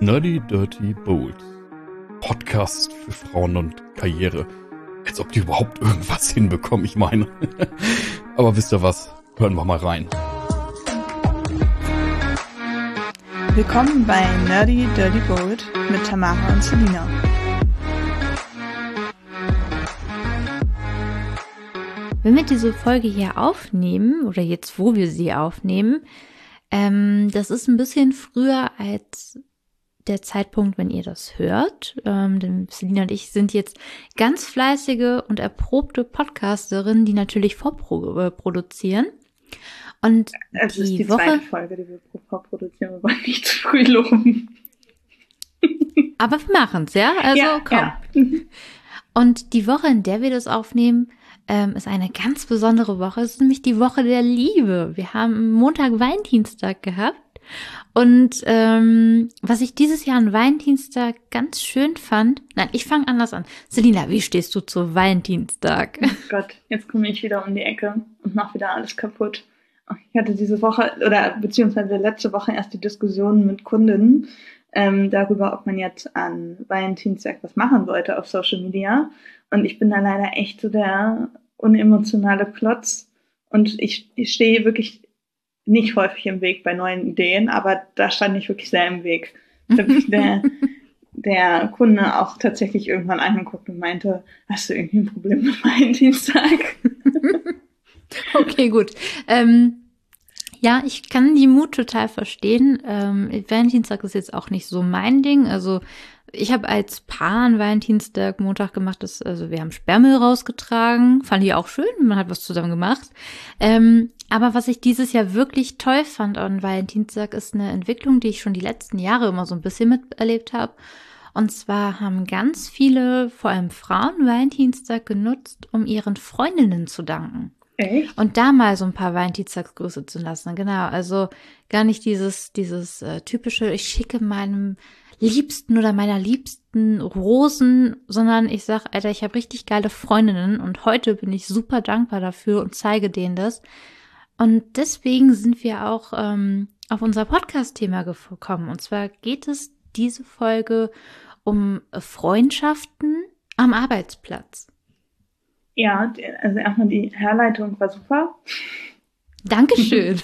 Nerdy Dirty Bold. Podcast für Frauen und Karriere. Als ob die überhaupt irgendwas hinbekommen, ich meine. Aber wisst ihr was? Hören wir mal rein. Willkommen bei Nerdy Dirty Bold mit Tamara und Selina. Wenn wir diese Folge hier aufnehmen, oder jetzt, wo wir sie aufnehmen, das ist ein bisschen früher als der Zeitpunkt, wenn ihr das hört. Denn Selina und ich sind jetzt ganz fleißige und erprobte Podcasterinnen, die natürlich vorproduzieren. Und es ist die zweite Folge, die wir vorproduzieren. Wir wollen nicht zu früh loben. Aber wir machen es, ja? Also komm. Ja. Und die Woche, in der wir das aufnehmen, ist eine ganz besondere Woche. Es ist nämlich die Woche der Liebe. Wir haben Montag Valentinstag gehabt. Und was ich dieses Jahr an Valentinstag ganz schön fand, nein, ich fange anders an. Selina, wie stehst du zu Valentinstag? Oh Gott, jetzt komme ich wieder um die Ecke und mache wieder alles kaputt. Ich hatte diese Woche, oder beziehungsweise letzte Woche erst die Diskussion mit Kundinnen darüber, ob man jetzt an Valentinstag was machen sollte auf Social Media. Und ich bin da leider echt so der unemotionale Klotz. Und ich stehe wirklich nicht häufig im Weg bei neuen Ideen, aber da stand ich wirklich sehr im Weg. Der Kunde auch tatsächlich irgendwann angeguckt und meinte, hast du irgendwie ein Problem mit Valentinstag? Okay, gut. Ja, ich kann die Mut total verstehen. Valentinstag ist jetzt auch nicht so mein Ding. Also ich habe als Paar an Valentinstag Montag gemacht, also wir haben Sperrmüll rausgetragen. Fand ich auch schön, man hat was zusammen gemacht. Aber was ich dieses Jahr wirklich toll fand an Valentinstag, ist eine Entwicklung, die ich schon die letzten Jahre immer so ein bisschen miterlebt habe. Und zwar haben ganz viele, vor allem Frauen, Valentinstag genutzt, um ihren Freundinnen zu danken. Echt? Und da mal so ein paar Valentinstagsgrüße zu lassen, genau. Also gar nicht dieses typische, ich schicke meinem Liebsten oder meiner Liebsten Rosen, sondern ich sag, Alter, ich habe richtig geile Freundinnen und heute bin ich super dankbar dafür und zeige denen das. Und deswegen sind wir auch auf unser Podcast-Thema gekommen. Und zwar geht es diese Folge um Freundschaften am Arbeitsplatz. Ja, also erstmal die Herleitung war super. Dankeschön.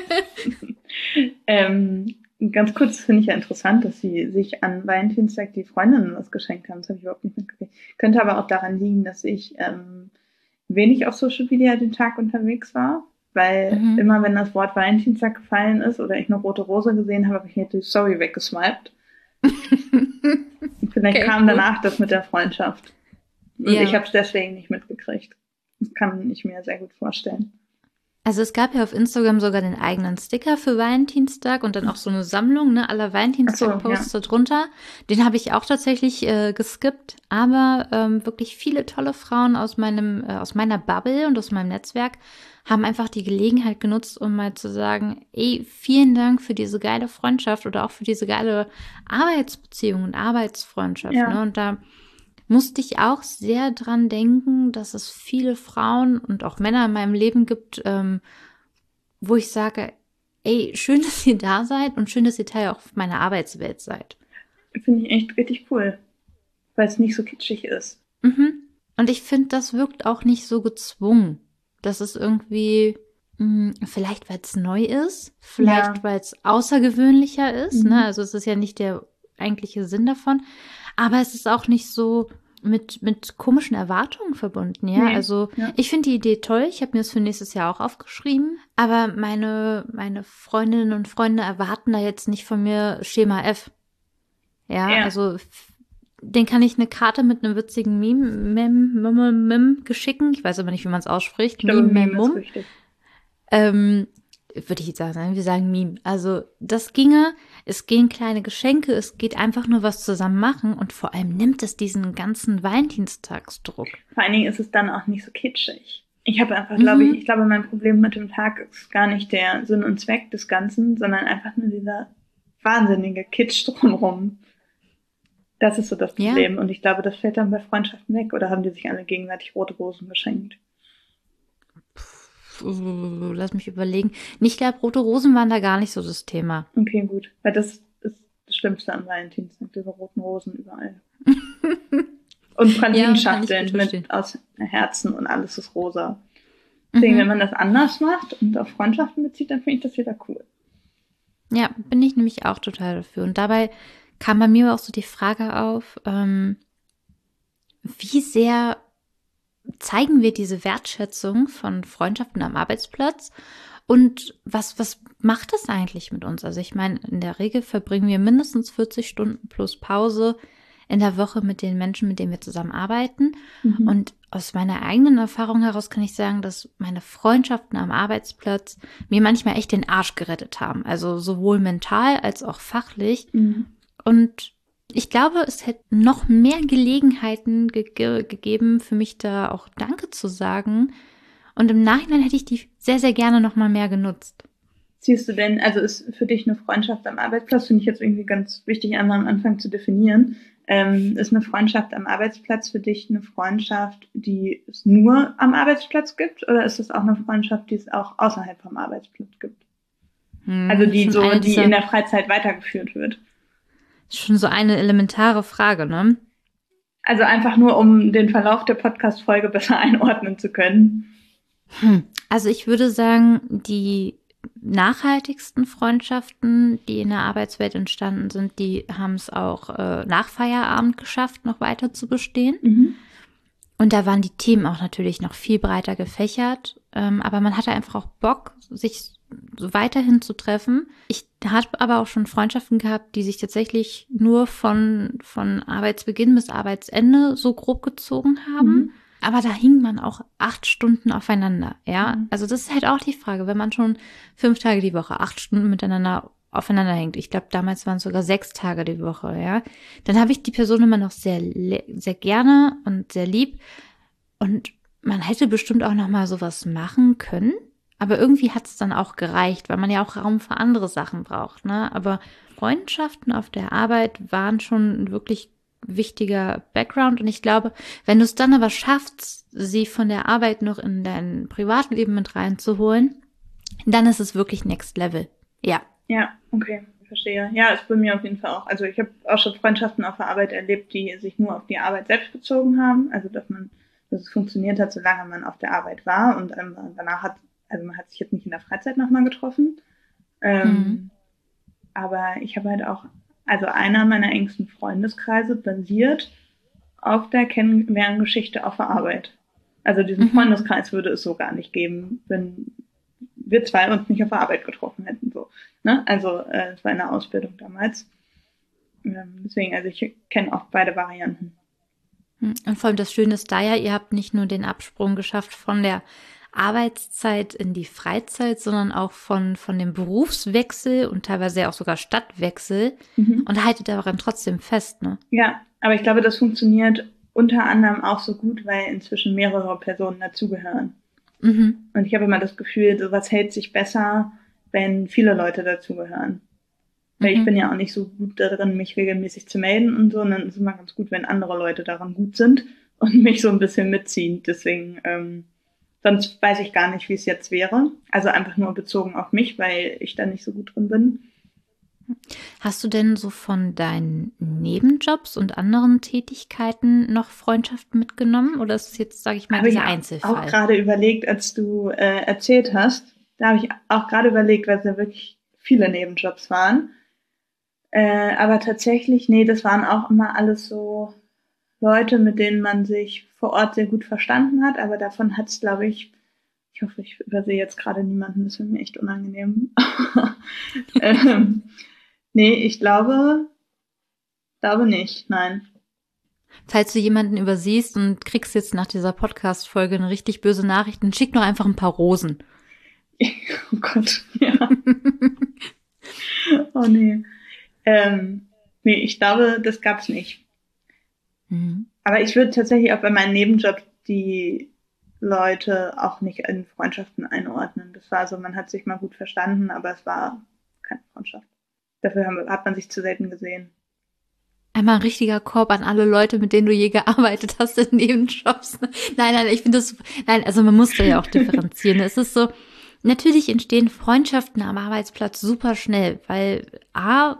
Ganz kurz finde ich ja interessant, dass sie sich an Valentinstag die Freundinnen was geschenkt haben. Das habe ich überhaupt nicht mitgekriegt. Könnte aber auch daran liegen, dass ich wenig auf Social Media den Tag unterwegs war. Weil immer, wenn das Wort Valentinstag gefallen ist oder ich eine rote Rose gesehen habe, habe ich mir die Story weggeswiped. Vielleicht kam danach das mit der Freundschaft. Und ich habe es deswegen nicht mitgekriegt. Das kann ich mir sehr gut vorstellen. Also es gab ja auf Instagram sogar den eigenen Sticker für Valentinstag und dann auch so eine Sammlung, ne, aller Valentinstag-Posts darunter. Den habe ich auch tatsächlich geskippt, aber wirklich viele tolle Frauen aus meiner Bubble und aus meinem Netzwerk haben einfach die Gelegenheit genutzt, um mal zu sagen, ey, vielen Dank für diese geile Freundschaft oder auch für diese geile Arbeitsbeziehung und Arbeitsfreundschaft. Ja. Ne? Und da musste ich auch sehr dran denken, dass es viele Frauen und auch Männer in meinem Leben gibt, wo ich sage, ey, schön, dass ihr da seid und schön, dass ihr Teil auch meiner Arbeitswelt seid. Finde ich echt richtig cool, weil es nicht so kitschig ist. Und ich finde, das wirkt auch nicht so gezwungen. Das ist irgendwie, vielleicht weil es neu ist, vielleicht weil es außergewöhnlicher ist, ne? Also es ist ja nicht der eigentliche Sinn davon. Aber es ist auch nicht so mit komischen Erwartungen verbunden, ja. Nee, also ich finde die Idee toll. Ich habe mir das für nächstes Jahr auch aufgeschrieben. Aber meine Freundinnen und Freunde erwarten da jetzt nicht von mir Schema F. Ja. Also den kann ich eine Karte mit einem witzigen Meme geschicken. Ich weiß aber nicht, wie man es ausspricht. Meme. Würde ich jetzt sagen, wir sagen Meme. Also das ginge, es gehen kleine Geschenke, es geht einfach nur was zusammen machen und vor allem nimmt es diesen ganzen Valentinstagsdruck. Vor allen Dingen ist es dann auch nicht so kitschig. Ich habe einfach, ich glaube, mein Problem mit dem Tag ist gar nicht der Sinn und Zweck des Ganzen, sondern einfach nur dieser wahnsinnige Kitsch drumherum. Das ist so das Problem. Ja. Und ich glaube, das fällt dann bei Freundschaften weg. Oder haben die sich alle gegenseitig rote Rosen geschenkt? Lass mich überlegen. Ich glaube, rote Rosen waren da gar nicht so das Thema. Okay, gut. Weil das das Schlimmste am Valentinstag, diese roten Rosen überall. Und Pralinenschachteln aus Herzen und alles ist rosa. Deswegen, wenn man das anders macht und auf Freundschaften bezieht, dann finde ich das wieder cool. Ja, bin ich nämlich auch total dafür. Und dabei kam bei mir auch so die Frage auf, wie sehr zeigen wir diese Wertschätzung von Freundschaften am Arbeitsplatz und was macht das eigentlich mit uns? Also ich meine, in der Regel verbringen wir mindestens 40 Stunden plus Pause in der Woche mit den Menschen, mit denen wir zusammenarbeiten. Und aus meiner eigenen Erfahrung heraus kann ich sagen, dass meine Freundschaften am Arbeitsplatz mir manchmal echt den Arsch gerettet haben. Also sowohl mental als auch fachlich. Und ich glaube, es hätte noch mehr Gelegenheiten gegeben, für mich da auch Danke zu sagen. Und im Nachhinein hätte ich die sehr, sehr gerne noch mal mehr genutzt. Siehst du denn, also ist für dich eine Freundschaft am Arbeitsplatz, finde ich jetzt irgendwie ganz wichtig, einmal am Anfang zu definieren. Ist eine Freundschaft am Arbeitsplatz für dich eine Freundschaft, die es nur am Arbeitsplatz gibt? Oder ist es auch eine Freundschaft, die es auch außerhalb vom Arbeitsplatz gibt? Also die in der Freizeit weitergeführt wird? Schon so eine elementare Frage, ne? Also einfach nur, um den Verlauf der Podcast-Folge besser einordnen zu können. Also ich würde sagen, die nachhaltigsten Freundschaften, die in der Arbeitswelt entstanden sind, die haben es auch nach Feierabend geschafft, noch weiter zu bestehen. Und da waren die Themen auch natürlich noch viel breiter gefächert. Aber man hatte einfach auch Bock, sich so weiterhin zu treffen. Ich habe aber auch schon Freundschaften gehabt, die sich tatsächlich nur von Arbeitsbeginn bis Arbeitsende so grob gezogen haben. Aber da hing man auch 8 Stunden aufeinander, ja. Also das ist halt auch die Frage, wenn man schon 5 Tage die Woche 8 Stunden miteinander aufeinander hängt. Ich glaube, damals waren es sogar 6 Tage die Woche, ja. Dann habe ich die Person immer noch sehr, sehr gerne und sehr lieb. Und man hätte bestimmt auch noch mal sowas machen können. Aber irgendwie hat es dann auch gereicht, weil man ja auch Raum für andere Sachen braucht, ne? Aber Freundschaften auf der Arbeit waren schon wirklich wichtiger Background. Und ich glaube, wenn du es dann aber schaffst, sie von der Arbeit noch in dein Privatleben mit reinzuholen, dann ist es wirklich Next Level. Ja. Ja, okay, verstehe. Ja, ist bei mir auf jeden Fall auch. Also ich habe auch schon Freundschaften auf der Arbeit erlebt, die sich nur auf die Arbeit selbst bezogen haben. Also dass es funktioniert hat, solange man auf der Arbeit war. Und danach man hat sich jetzt nicht in der Freizeit nochmal getroffen. Aber ich habe halt auch, also einer meiner engsten Freundeskreise basiert auf der Kennenlerngeschichte auf der Arbeit. Also diesen Freundeskreis würde es so gar nicht geben, wenn wir zwei uns nicht auf der Arbeit getroffen hätten. So, ne? Also es war in der Ausbildung damals. Deswegen, also ich kenne auch beide Varianten. Und vor allem das Schöne ist da ja, ihr habt nicht nur den Absprung geschafft von der Arbeitszeit in die Freizeit, sondern auch von dem Berufswechsel und teilweise auch sogar Stadtwechsel und haltet daran trotzdem fest, ne? Ja, aber ich glaube, das funktioniert unter anderem auch so gut, weil inzwischen mehrere Personen dazugehören. Und ich habe immer das Gefühl, sowas hält sich besser, wenn viele Leute dazugehören. Weil ich bin ja auch nicht so gut darin, mich regelmäßig zu melden und so, und dann ist es immer ganz gut, wenn andere Leute daran gut sind und mich so ein bisschen mitziehen. Deswegen, sonst weiß ich gar nicht, wie es jetzt wäre. Also einfach nur bezogen auf mich, weil ich da nicht so gut drin bin. Hast du denn so von deinen Nebenjobs und anderen Tätigkeiten noch Freundschaften mitgenommen? Oder ist es jetzt, sage ich mal, dieser Einzelfall? Ich habe auch gerade überlegt, als du erzählt hast, da habe ich auch gerade überlegt, weil es ja wirklich viele Nebenjobs waren. Aber tatsächlich, nee, das waren auch immer alles so Leute, mit denen man sich vor Ort sehr gut verstanden hat, aber davon hat es, glaube ich hoffe, ich übersehe jetzt gerade niemanden, das wäre mir echt unangenehm. Nee, ich glaube nicht, nein. Falls du jemanden übersiehst und kriegst jetzt nach dieser Podcast-Folge eine richtig böse Nachricht, dann schick doch einfach ein paar Rosen. Oh Gott, ja. Oh nee. Nee, ich glaube, das gab's nicht. Aber ich würde tatsächlich auch bei meinem Nebenjob die Leute auch nicht in Freundschaften einordnen. Das war so, man hat sich mal gut verstanden, aber es war keine Freundschaft. Dafür hat man sich zu selten gesehen. Einmal ein richtiger Korb an alle Leute, mit denen du je gearbeitet hast in Nebenjobs. Nein, ich finde das, also man muss da ja auch differenzieren. Es ist so, natürlich entstehen Freundschaften am Arbeitsplatz super schnell, weil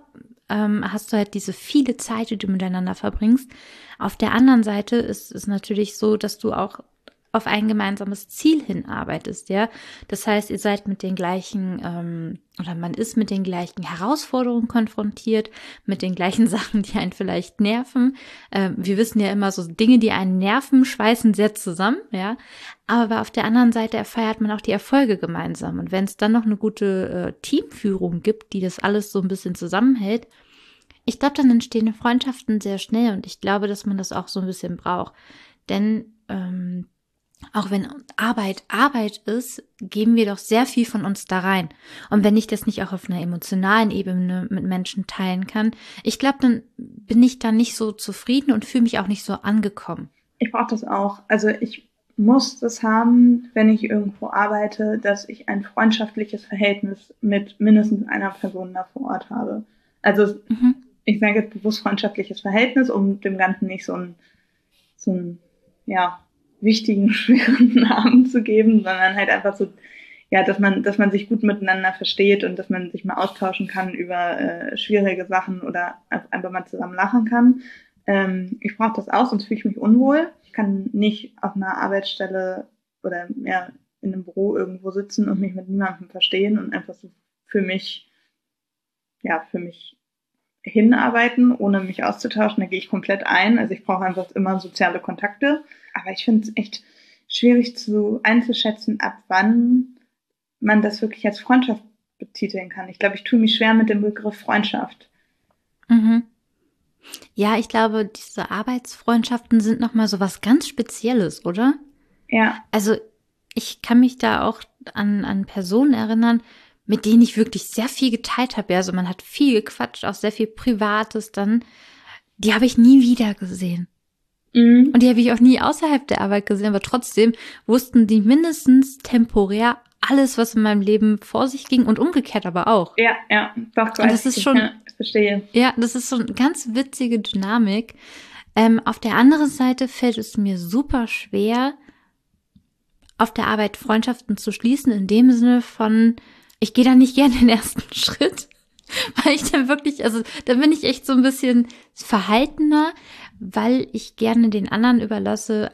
hast du halt diese viele Zeit, die du miteinander verbringst. Auf der anderen Seite ist es natürlich so, dass du auch auf ein gemeinsames Ziel hinarbeitest, ja. Das heißt, ihr seid mit den gleichen, oder man ist mit den gleichen Herausforderungen konfrontiert, mit den gleichen Sachen, die einen vielleicht nerven. Wir wissen ja immer, so Dinge, die einen nerven, schweißen sehr zusammen, ja. Aber auf der anderen Seite feiert man auch die Erfolge gemeinsam. Und wenn es dann noch eine gute Teamführung gibt, die das alles so ein bisschen zusammenhält, ich glaube, dann entstehen Freundschaften sehr schnell. Und ich glaube, dass man das auch so ein bisschen braucht. Denn auch wenn Arbeit ist, geben wir doch sehr viel von uns da rein. Und wenn ich das nicht auch auf einer emotionalen Ebene mit Menschen teilen kann, ich glaube, dann bin ich da nicht so zufrieden und fühle mich auch nicht so angekommen. Ich brauche das auch. Also ich muss das haben, wenn ich irgendwo arbeite, dass ich ein freundschaftliches Verhältnis mit mindestens einer Person da vor Ort habe. Also ich sage jetzt bewusst freundschaftliches Verhältnis, um dem Ganzen nicht so einen wichtigen, schweren Namen zu geben, sondern halt einfach so, ja, dass man sich gut miteinander versteht und dass man sich mal austauschen kann über schwierige Sachen oder einfach mal zusammen lachen kann. Ich brauche das auch, sonst fühle ich mich unwohl. Ich kann nicht auf einer Arbeitsstelle oder in einem Büro irgendwo sitzen und mich mit niemandem verstehen und einfach so für mich hinarbeiten, ohne mich auszutauschen. Da gehe ich komplett ein. Also ich brauche einfach immer soziale Kontakte. Aber ich finde es echt schwierig einzuschätzen, ab wann man das wirklich als Freundschaft betiteln kann. Ich glaube, ich tue mich schwer mit dem Begriff Freundschaft. Mhm. Ja, ich glaube, diese Arbeitsfreundschaften sind nochmal so was ganz Spezielles, oder? Ja. Also ich kann mich da auch an Personen erinnern, mit denen ich wirklich sehr viel geteilt habe. Ja, also man hat viel gequatscht, auch sehr viel Privates dann. Die habe ich nie wieder gesehen. Mhm. Und die habe ich auch nie außerhalb der Arbeit gesehen, aber trotzdem wussten die mindestens temporär alles, was in meinem Leben vor sich ging und umgekehrt aber auch. Ja, doch. Und das ist schon, ich verstehe. Ja, das ist so eine ganz witzige Dynamik. Auf der anderen Seite fällt es mir super schwer, auf der Arbeit Freundschaften zu schließen, in dem Sinne von, ich gehe da nicht gerne den ersten Schritt, weil ich dann wirklich, also da bin ich echt so ein bisschen verhaltener, weil ich gerne den anderen überlasse,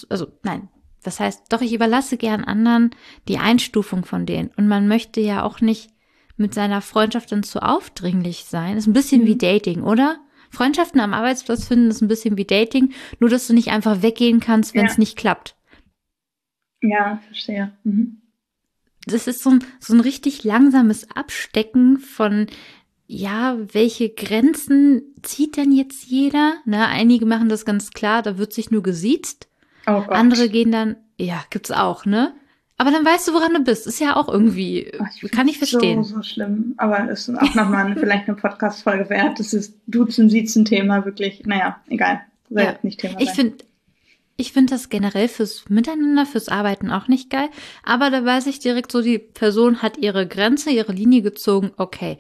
ich überlasse gern anderen die Einstufung von denen. Und man möchte ja auch nicht mit seiner Freundschaft dann zu aufdringlich sein. Ist ein bisschen wie Dating, oder? Freundschaften am Arbeitsplatz finden ist ein bisschen wie Dating, nur dass du nicht einfach weggehen kannst, wenn es nicht klappt. Ja, verstehe. Mhm. Das ist so ein richtig langsames Abstecken von, ja, welche Grenzen zieht denn jetzt jeder? Ne, einige machen das ganz klar, da wird sich nur gesiezt. Oh Gott. Andere gehen dann, ja, gibt's auch, ne? Aber dann weißt du, woran du bist. Ist ja auch irgendwie, kann ich verstehen. So schlimm. Aber es ist auch nochmal vielleicht eine Podcast-Folge wert. Das ist Duzen-Siezen-Thema wirklich. Naja, egal. Soll jetzt nicht Thema sein. Ich finde das generell fürs Miteinander, fürs Arbeiten auch nicht geil. Aber da weiß ich direkt so, die Person hat ihre Grenze, ihre Linie gezogen. Okay.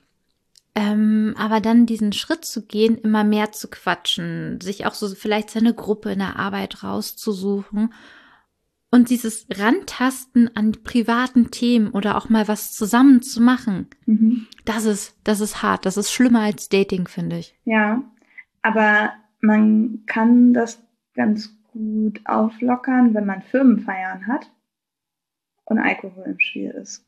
Aber dann diesen Schritt zu gehen, immer mehr zu quatschen, sich auch so vielleicht seine Gruppe in der Arbeit rauszusuchen und dieses Rantasten an privaten Themen oder auch mal was zusammen zu machen, das ist hart, das ist schlimmer als Dating, finde ich. Ja, aber man kann das ganz gut auflockern, wenn man Firmenfeiern hat und Alkohol im Spiel ist.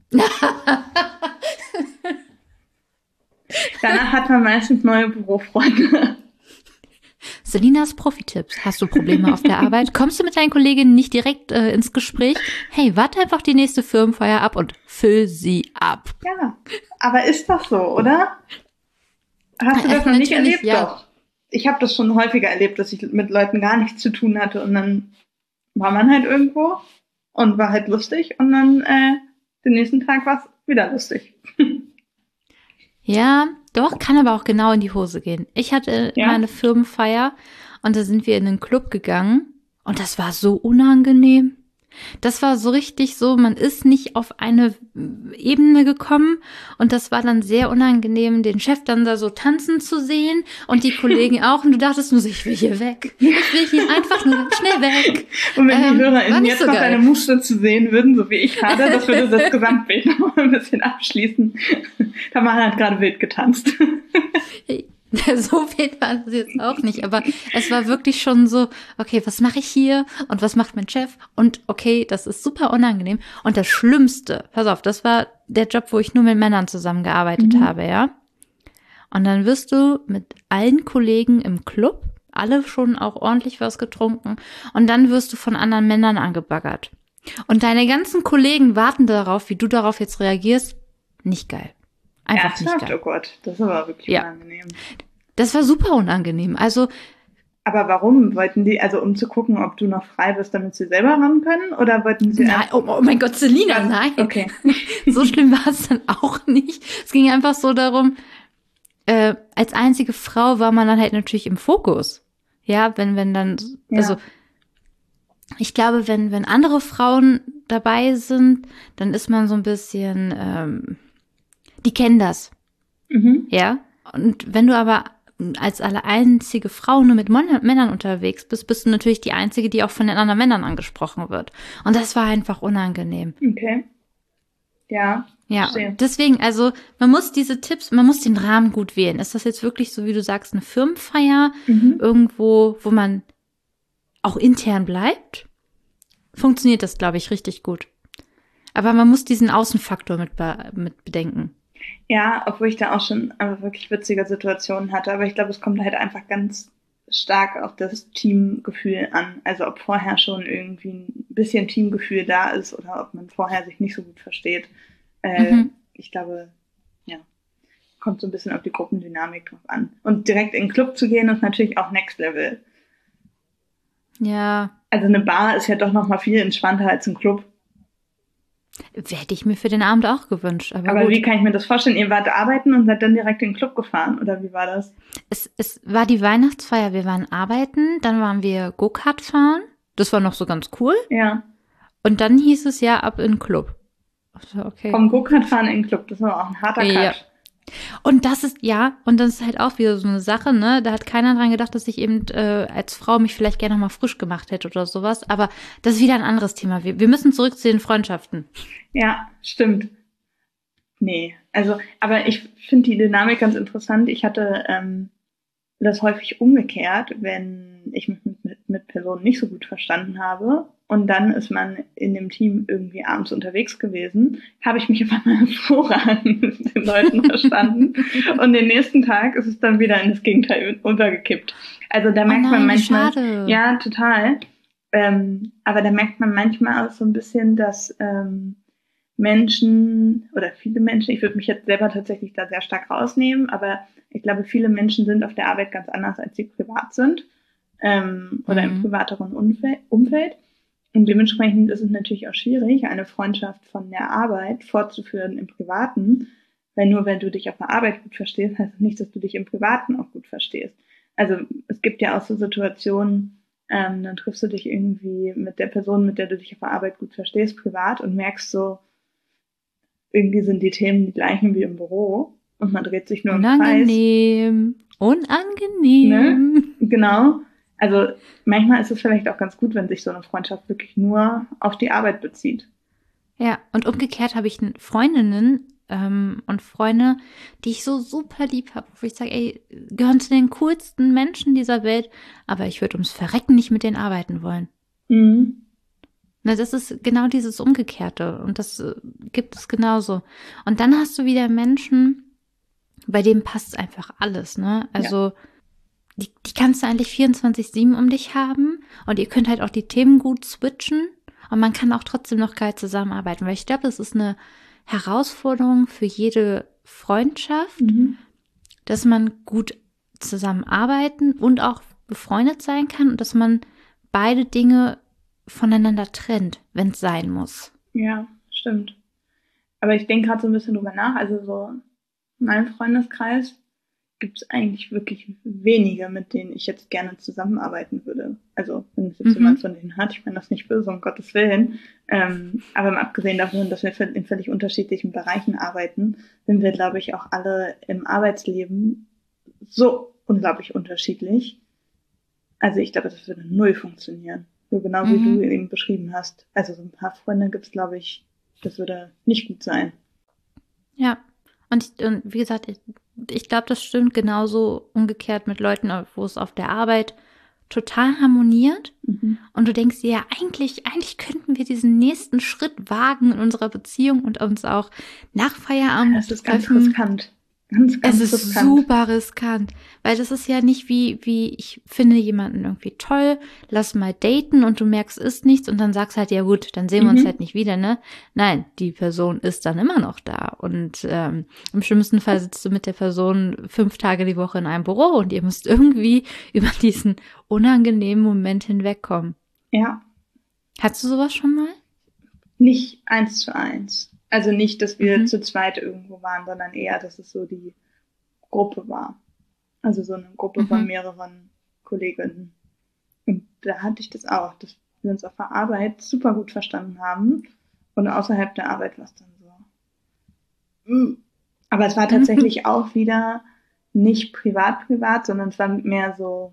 Danach hat man meistens neue Bürofreunde. Selinas Profi-Tipps. Hast du Probleme auf der Arbeit? Kommst du mit deinen Kolleginnen nicht direkt ins Gespräch? Hey, warte einfach die nächste Firmenfeier ab und füll sie ab. Ja, aber ist doch so, oder? Hast du das noch nicht erlebt? Ja. Doch. Ich habe das schon häufiger erlebt, dass ich mit Leuten gar nichts zu tun hatte und dann war man halt irgendwo und war halt lustig und dann den nächsten Tag war es wieder lustig. Ja, doch, kann aber auch genau in die Hose gehen. Ich hatte mal eine Firmenfeier und da sind wir in einen Club gegangen und das war so unangenehm. Das war so richtig so, man ist nicht auf eine Ebene gekommen und das war dann sehr unangenehm, den Chef dann da so tanzen zu sehen und die Kollegen auch und du dachtest nur so, ich will hier weg. Ich will hier einfach nur schnell weg. Und wenn die HörerInnen nicht jetzt so noch geil. deine Muster zu sehen würden, so wie ich gerade, das würde das Gesamtbild noch mal ein bisschen abschließen. Tamara hat gerade wild getanzt. So wild war das jetzt auch nicht, aber es war wirklich schon so, okay, was mache ich hier und was macht mein Chef? Und okay, das ist super unangenehm. Und das Schlimmste, pass auf, das war der Job, wo ich nur mit Männern zusammengearbeitet habe, ja. Und dann wirst du mit allen Kollegen im Club, alle schon auch ordentlich was getrunken, und dann wirst du von anderen Männern angebaggert. Und deine ganzen Kollegen warten darauf, wie du darauf jetzt reagierst. Nicht geil. Einfach nicht geil. Oh Gott, das ist aber wirklich unangenehm. Das war super unangenehm. Also, aber warum? Wollten die, also um zu gucken, ob du noch frei bist, damit sie selber ran können? Oder wollten sie nein, oh mein Gott, Selina, nein. Okay. So schlimm war es dann auch nicht. Es ging einfach so darum, als einzige Frau war man dann halt natürlich im Fokus. Ja, wenn dann, also ich glaube, wenn andere Frauen dabei sind, dann ist man so ein bisschen, die kennen das. Ja. Und wenn du aber als einzige Frau nur mit Männern unterwegs bist, bist du natürlich die Einzige, die auch von den anderen Männern angesprochen wird. Und das war einfach unangenehm. Okay. Ja. Ja, deswegen, also man muss diese Tipps, man muss den Rahmen gut wählen. Ist das jetzt wirklich so, wie du sagst, eine Firmenfeier, irgendwo, wo man auch intern bleibt? Funktioniert das, glaube ich, richtig gut. Aber man muss diesen Außenfaktor mit bedenken. Ja, obwohl ich da auch schon wirklich witzige Situationen hatte. Aber ich glaube, es kommt halt einfach ganz stark auf das Teamgefühl an. Also ob vorher schon irgendwie ein bisschen Teamgefühl da ist oder ob man vorher sich nicht so gut versteht. Ich glaube, ja, kommt so ein bisschen auf die Gruppendynamik drauf an. Und direkt in den Club zu gehen, ist natürlich auch Next Level. Ja. Also eine Bar ist ja doch noch mal viel entspannter als ein Club. Hätte ich mir für den Abend auch gewünscht. Aber gut. Wie kann ich mir das vorstellen? Ihr wart arbeiten und seid dann direkt in den Club gefahren? Oder wie war das? Es war die Weihnachtsfeier. Wir waren arbeiten, dann waren wir Go-Kart fahren. Das war noch so ganz cool. Ja. Und dann hieß es ja ab in den Club. Also, okay. Vom Go-Kart fahren in den Club. Das war auch ein harter Cut. Ja. Und das ist, und das ist halt auch wieder so eine Sache, ne? Da hat keiner dran gedacht, dass ich eben als Frau mich vielleicht gerne noch mal frisch gemacht hätte oder sowas. Aber das ist wieder ein anderes Thema. Wir müssen zurück zu den Freundschaften. Ja, stimmt. Nee, also, aber ich finde die Dynamik ganz interessant. Ich hatte das häufig umgekehrt, wenn ich mich mit Personen nicht so gut verstanden habe. Und dann ist man in dem Team irgendwie abends unterwegs gewesen, habe ich mich auf einmal hervorragend mit den Leuten verstanden. Und den nächsten Tag ist es dann wieder in das Gegenteil untergekippt. Also da merkt man manchmal, schade. Ja, total. Aber da merkt man manchmal auch so ein bisschen, dass Menschen oder viele Menschen, ich würde mich jetzt selber tatsächlich da sehr stark rausnehmen, aber ich glaube, viele Menschen sind auf der Arbeit ganz anders, als sie privat sind oder im privateren Umfeld. Und dementsprechend ist es natürlich auch schwierig, eine Freundschaft von der Arbeit fortzuführen im Privaten, weil nur wenn du dich auf der Arbeit gut verstehst, heißt das nicht, dass du dich im Privaten auch gut verstehst. Also es gibt ja auch so Situationen, dann triffst du dich irgendwie mit der Person, mit der du dich auf der Arbeit gut verstehst, privat und merkst so, irgendwie sind die Themen die gleichen wie im Büro und man dreht sich nur im Kreis. Unangenehm. Ne? Genau. Also manchmal ist es vielleicht auch ganz gut, wenn sich so eine Freundschaft wirklich nur auf die Arbeit bezieht. Ja, und umgekehrt habe ich Freundinnen und Freunde, die ich so super lieb habe, wo ich sage, ey, gehören zu den coolsten Menschen dieser Welt, aber ich würde ums Verrecken nicht mit denen arbeiten wollen. Na, das ist genau dieses Umgekehrte und das gibt es genauso. Und dann hast du wieder Menschen, bei denen passt einfach alles, ne? Also die kannst du eigentlich 24/7 um dich haben und ihr könnt halt auch die Themen gut switchen und man kann auch trotzdem noch geil zusammenarbeiten, weil ich glaube, das ist eine Herausforderung für jede Freundschaft, dass man gut zusammenarbeiten und auch befreundet sein kann und dass man beide Dinge voneinander trennt, wenn es sein muss. Ja, stimmt. Aber ich denke gerade so ein bisschen drüber nach, also so mein Freundeskreis, gibt es eigentlich wirklich wenige, mit denen ich jetzt gerne zusammenarbeiten würde. Also, wenn es jetzt jemand von denen hat, ich meine das nicht böse, um Gottes Willen. Aber mal abgesehen davon, dass wir in völlig unterschiedlichen Bereichen arbeiten, sind wir, glaube ich, auch alle im Arbeitsleben so unglaublich unterschiedlich. Also ich glaube, das würde null funktionieren. So genau wie du eben beschrieben hast. Also so ein paar Freunde gibt es, glaube ich, das würde nicht gut sein. Ja, und wie gesagt, ich glaube, das stimmt genauso umgekehrt mit Leuten, wo es auf der Arbeit total harmoniert. Und du denkst dir, ja, eigentlich könnten wir diesen nächsten Schritt wagen in unserer Beziehung und uns auch nach Feierabend treffen. Das ist ganz riskant. Es ist super riskant, weil das ist ja nicht wie ich finde jemanden irgendwie toll, lass mal daten und du merkst, ist nichts und dann sagst halt, ja gut, dann sehen wir uns halt nicht wieder, ne? Nein, die Person ist dann immer noch da und im schlimmsten Fall sitzt du mit der Person 5 Tage die Woche in einem Büro und ihr müsst irgendwie über diesen unangenehmen Moment hinwegkommen. Ja. Hattest du sowas schon mal? Nicht 1:1. Also nicht, dass wir zu zweit irgendwo waren, sondern eher, dass es so die Gruppe war. Also so eine Gruppe von mehreren Kolleginnen. Und da hatte ich das auch, dass wir uns auf der Arbeit super gut verstanden haben. Und außerhalb der Arbeit war es dann so. Aber es war tatsächlich auch wieder nicht privat, sondern es war mehr so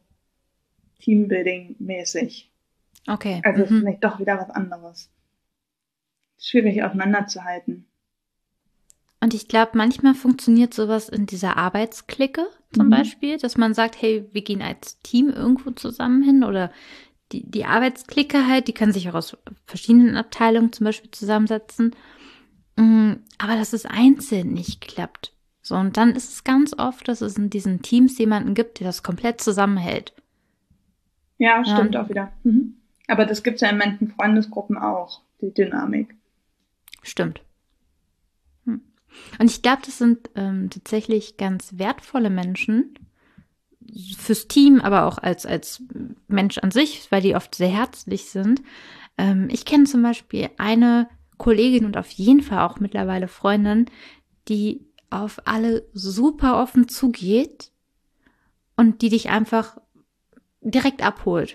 Teambuilding-mäßig. Okay. Also es ist nicht doch wieder was anderes. Schwierig auseinanderzuhalten. Und ich glaube, manchmal funktioniert sowas in dieser Arbeitsklicke zum Beispiel, dass man sagt, hey, wir gehen als Team irgendwo zusammen hin oder die Arbeitsklicke halt, die kann sich auch aus verschiedenen Abteilungen zum Beispiel zusammensetzen. Aber dass es einzeln nicht klappt. So, und dann ist es ganz oft, dass es in diesen Teams jemanden gibt, der das komplett zusammenhält. Ja, stimmt auch wieder. Aber das gibt es ja in manchen Freundesgruppen auch, die Dynamik. Stimmt. Und ich glaube, das sind tatsächlich ganz wertvolle Menschen fürs Team, aber auch als Mensch an sich, weil die oft sehr herzlich sind. Ich kenne zum Beispiel eine Kollegin und auf jeden Fall auch mittlerweile Freundin, die auf alle super offen zugeht und die dich einfach direkt abholt.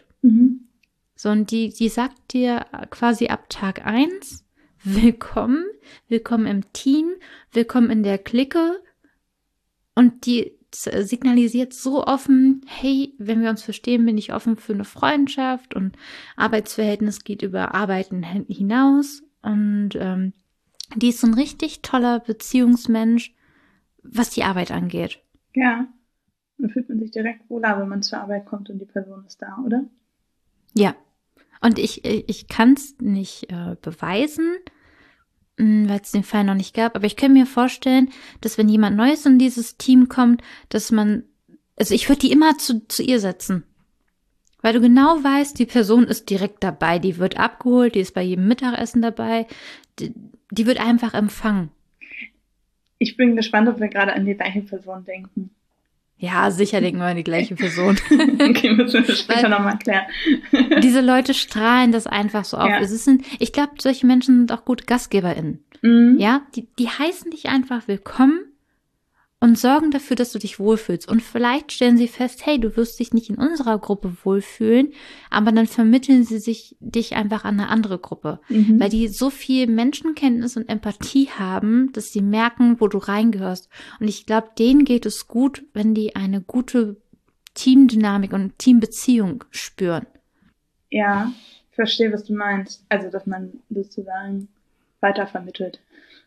So, und die sagt dir quasi ab Tag 1, willkommen im Team, willkommen in der Clique. Und die signalisiert so offen, hey, wenn wir uns verstehen, bin ich offen für eine Freundschaft und Arbeitsverhältnis geht über Arbeiten hinaus. Und die ist so ein richtig toller Beziehungsmensch, was die Arbeit angeht. Ja, dann fühlt man sich direkt wohler, wenn man zur Arbeit kommt und die Person ist da, oder? Ja. Und ich kann es nicht beweisen, weil es den Fall noch nicht gab. Aber ich kann mir vorstellen, dass wenn jemand Neues in dieses Team kommt, dass also ich würde die immer zu ihr setzen. Weil du genau weißt, die Person ist direkt dabei. Die wird abgeholt, die ist bei jedem Mittagessen dabei. Die wird einfach empfangen. Ich bin gespannt, ob wir gerade an die gleiche Person denken. Ja, sicher denken wir an die gleiche Person. Okay, müssen wir später nochmal klären. Diese Leute strahlen das einfach so auf. Ja. Ich glaube, solche Menschen sind auch gute GastgeberInnen. Ja, die heißen dich einfach willkommen und sorgen dafür, dass du dich wohlfühlst. Und vielleicht stellen sie fest, hey, du wirst dich nicht in unserer Gruppe wohlfühlen, aber dann vermitteln sie dich einfach an eine andere Gruppe. Weil die so viel Menschenkenntnis und Empathie haben, dass sie merken, wo du reingehörst. Und ich glaube, denen geht es gut, wenn die eine gute Teamdynamik und Teambeziehung spüren. Ja, ich verstehe, was du meinst. Also, dass man sozusagen weitervermittelt.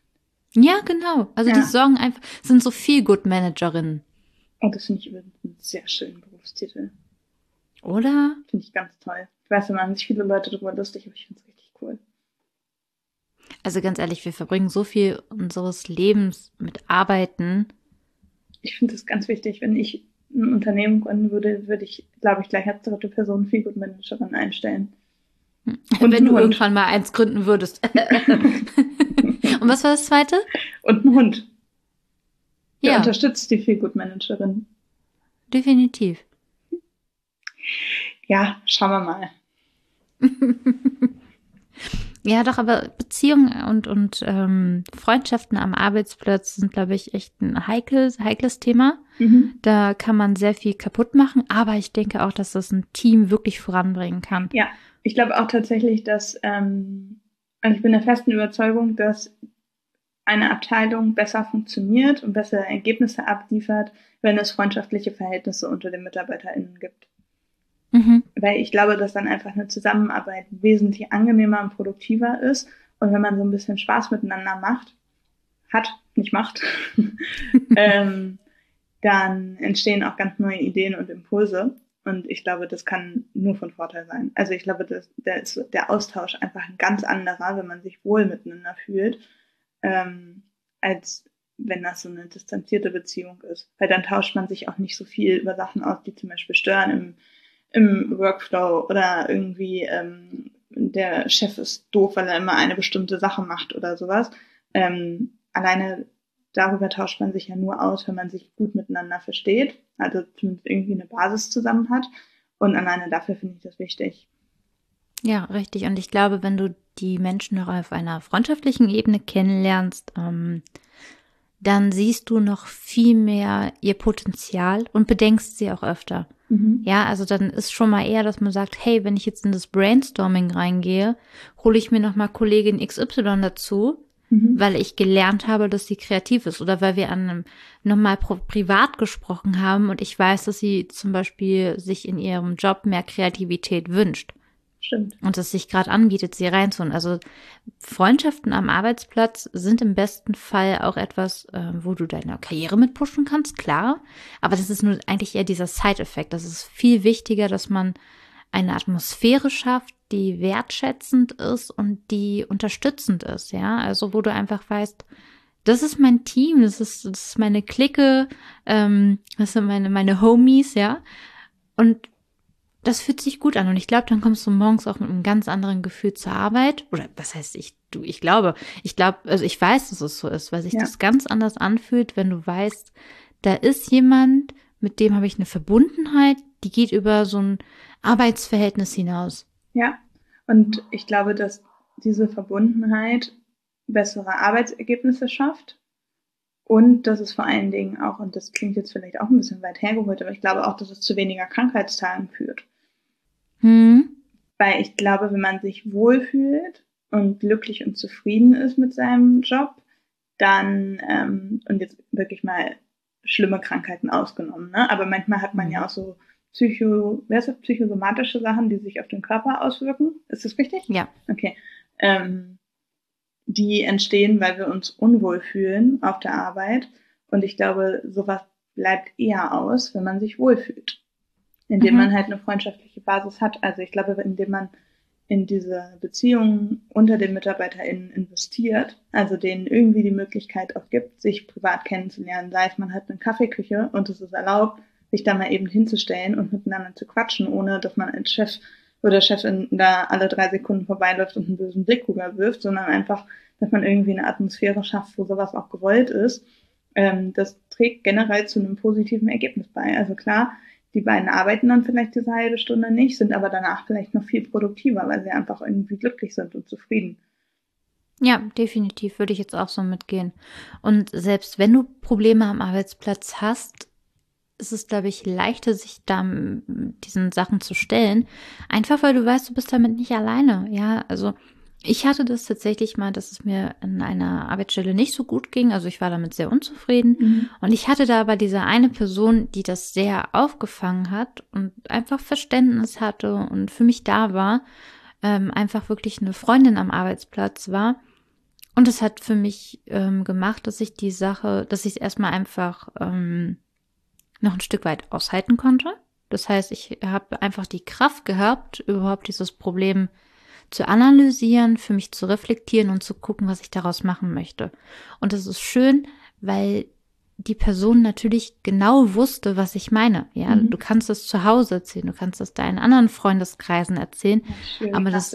Ja, genau. Also die sorgen einfach, sind so Feel-Good-Managerinnen. Oh, das finde ich übrigens einen sehr schönen Berufstitel. Oder? Finde ich ganz toll. Ich weiß, da machen sich viele Leute darüber lustig, aber ich finde es richtig cool. Also ganz ehrlich, wir verbringen so viel unseres Lebens mit Arbeiten. Ich finde das ganz wichtig. Wenn ich ein Unternehmen gründen würde ich, glaube ich, gleich als dritte Person Feel-Good-Managerin einstellen. Und wenn du irgendwann mal eins gründen würdest. Und was war das zweite? Und ein Hund. Der unterstützt die Feel-Good-Managerin. Definitiv. Ja, schauen wir mal. Ja, doch, aber Beziehungen und Freundschaften am Arbeitsplatz sind, glaube ich, echt ein heikles Thema. Da kann man sehr viel kaputt machen, aber ich denke auch, dass das ein Team wirklich voranbringen kann. Ja, ich glaube auch tatsächlich, dass, also ich bin der festen Überzeugung, dass eine Abteilung besser funktioniert und bessere Ergebnisse abliefert, wenn es freundschaftliche Verhältnisse unter den MitarbeiterInnen gibt. Weil ich glaube, dass dann einfach eine Zusammenarbeit wesentlich angenehmer und produktiver ist. Und wenn man so ein bisschen Spaß miteinander macht, dann entstehen auch ganz neue Ideen und Impulse. Und ich glaube, das kann nur von Vorteil sein. Also ich glaube, der Austausch einfach ein ganz anderer, wenn man sich wohl miteinander fühlt, als wenn das so eine distanzierte Beziehung ist. Weil dann tauscht man sich auch nicht so viel über Sachen aus, die zum Beispiel stören im Workflow oder irgendwie der Chef ist doof, weil er immer eine bestimmte Sache macht oder sowas. Alleine darüber tauscht man sich ja nur aus, wenn man sich gut miteinander versteht, also zumindest irgendwie eine Basis zusammen hat. Und alleine dafür finde ich das wichtig. Ja, richtig. Und ich glaube, wenn du die Menschen noch auf einer freundschaftlichen Ebene kennenlernst, dann siehst du noch viel mehr ihr Potenzial und bedenkst sie auch öfter. Ja, also dann ist schon mal eher, dass man sagt, hey, wenn ich jetzt in das Brainstorming reingehe, hole ich mir nochmal Kollegin XY dazu, weil ich gelernt habe, dass sie kreativ ist oder weil wir nochmal privat gesprochen haben und ich weiß, dass sie zum Beispiel sich in ihrem Job mehr Kreativität wünscht. Stimmt. Und es sich gerade anbietet, sie reinzuholen. Also Freundschaften am Arbeitsplatz sind im besten Fall auch etwas, wo du deine Karriere mit pushen kannst, klar. Aber das ist nur eigentlich eher dieser Side-Effekt. Das ist viel wichtiger, dass man eine Atmosphäre schafft, die wertschätzend ist und die unterstützend ist, ja. Also wo du einfach weißt, das ist mein Team, das ist meine Clique, das sind meine Homies, ja. Und das fühlt sich gut an und ich glaube, dann kommst du morgens auch mit einem ganz anderen Gefühl zur Arbeit. Oder was heißt ich weiß, dass es so ist, weil sich das ganz anders anfühlt, wenn du weißt, da ist jemand, mit dem habe ich eine Verbundenheit, die geht über so ein Arbeitsverhältnis hinaus. Ja, und ich glaube, dass diese Verbundenheit bessere Arbeitsergebnisse schafft und dass es vor allen Dingen auch, und das klingt jetzt vielleicht auch ein bisschen weit hergeholt, aber ich glaube auch, dass es zu weniger Krankheitstagen führt. Weil ich glaube, wenn man sich wohlfühlt und glücklich und zufrieden ist mit seinem Job, dann, und jetzt wirklich mal schlimme Krankheiten ausgenommen, ne? Aber manchmal hat man ja auch so psychosomatische Sachen, die sich auf den Körper auswirken. Ist das richtig? Ja. Okay. Die entstehen, weil wir uns unwohl fühlen auf der Arbeit. Und ich glaube, sowas bleibt eher aus, wenn man sich wohlfühlt. Indem man halt eine freundschaftliche Basis hat. Also ich glaube, indem man in diese Beziehungen unter den MitarbeiterInnen investiert, also denen irgendwie die Möglichkeit auch gibt, sich privat kennenzulernen, sei es man hat eine Kaffeeküche und es ist erlaubt, sich da mal eben hinzustellen und miteinander zu quatschen, ohne dass man als Chef oder Chefin da alle 3 Sekunden vorbeiläuft und einen bösen Blick rüberwirft, sondern einfach, dass man irgendwie eine Atmosphäre schafft, wo sowas auch gewollt ist. Das trägt generell zu einem positiven Ergebnis bei. Also klar, die beiden arbeiten dann vielleicht diese halbe Stunde nicht, sind aber danach vielleicht noch viel produktiver, weil sie einfach irgendwie glücklich sind und zufrieden. Ja, definitiv würde ich jetzt auch so mitgehen. Und selbst wenn du Probleme am Arbeitsplatz hast, ist es, glaube ich, leichter, sich da diesen Sachen zu stellen. Einfach, weil du weißt, du bist damit nicht alleine. Ja, also ich hatte das tatsächlich mal, dass es mir an einer Arbeitsstelle nicht so gut ging. Also ich war damit sehr unzufrieden. Und ich hatte da aber diese eine Person, die das sehr aufgefangen hat und einfach Verständnis hatte und für mich da war. Einfach wirklich eine Freundin am Arbeitsplatz war. Und es hat für mich gemacht, dass ich es erstmal einfach noch ein Stück weit aushalten konnte. Das heißt, ich habe einfach die Kraft gehabt, überhaupt dieses Problem zu analysieren, für mich zu reflektieren und zu gucken, was ich daraus machen möchte. Und das ist schön, weil die Person natürlich genau wusste, was ich meine. Ja, du kannst es zu Hause erzählen, du kannst es deinen anderen Freundeskreisen erzählen, aber das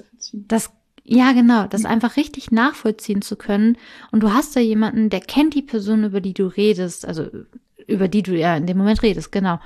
einfach richtig nachvollziehen zu können. Und du hast da jemanden, der kennt die Person, über die du redest, also über die du ja in dem Moment redest, genau.